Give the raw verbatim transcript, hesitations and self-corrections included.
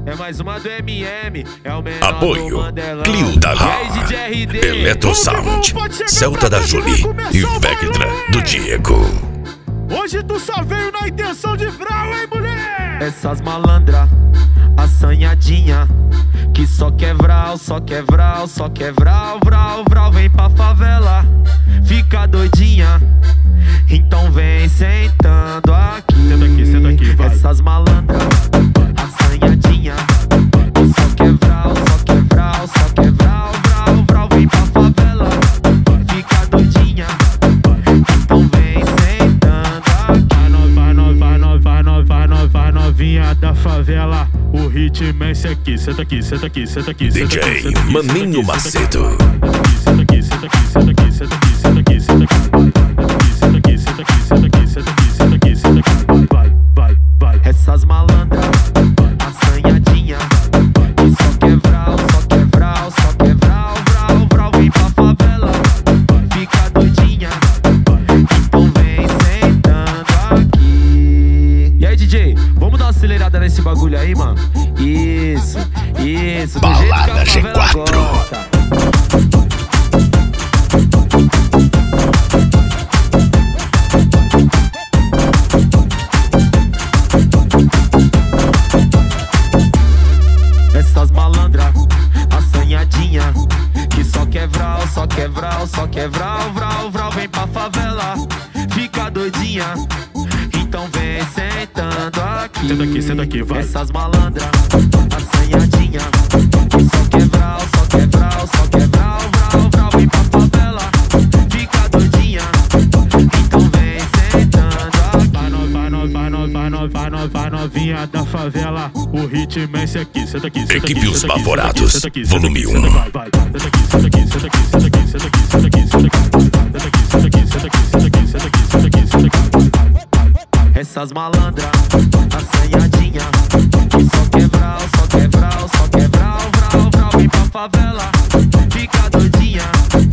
É mais uma do M M, é o menor Apoio do Mandelão. Clio da E aí, D J R D? Eletro Sound, Celta da Jolie e Vectra do Diego. Hoje tu só veio na intenção de vral, hein, mulher? Essas malandra, assanhadinha, que só quer vral, só quer vral, só quer vral, vral, vral. Vem pra favela, fica doidinha, então vem sentando aqui. Senta aqui, senta aqui, vai. Essas malandra, assanhadinha, que só quer vral, só quer vral, só quer vral, vral, vral. Vem pra favela, fica doidinha, então vem sentando aqui. Vai no, vai no, vai no, vai no, vai novinha da favela. O ritmo é esse aqui, senta aqui, senta aqui, senta aqui, senta D J aqui, senta aqui, Maninho senta aqui, Macedo. Senta aqui, senta aqui, senta aqui, senta aqui, senta aqui, senta aqui, senta aqui, senta aqui, senta aqui, senta aqui, senta aqui, senta aqui, vai, vai, vai. Essas malandra, assanhadinha, que só quer vral, só quer vral, só quer vral, vral, vral. Vem pra favela, fica doidinha, então vem sentando aqui. E aí, D J, vamos dar uma acelerada nesse bagulho aí, mano? Isso, isso, do jeito que a Balada G favela quatro. gosta. Essas malandra, assanhadinha, que só quer vral, só quer vral, só quer vral, vral, vral. Vem pra favela, fica doidinha, então vem sentando aqui. Senta aqui, senta aqui, vai. Essas malandra, assanhadinha, que só quer vral, só quer vral, só quer vral, vral, vral. Vem pra favela, fica doidinha, então vem sentando aqui. Vai no, vai no, vai no, vai no, vai no, vai novinha da favela. O ritmo é esse aqui, senta aqui, senta aqui, Equipe Os senta aqui, Bavorados, senta aqui, volume senta aqui, um. vai, vai. Senta aqui, senta aqui, senta aqui, senta aqui, senta aqui, senta aqui, senta aqui, senta aqui, senta aqui, senta aqui, senta aqui, senta aqui, senta aqui, senta aqui. Essas malandra, assanhadinha, que só quer vral, só quer vral, só quer vral, vral, vral. Vem pra favela, fica doidinha,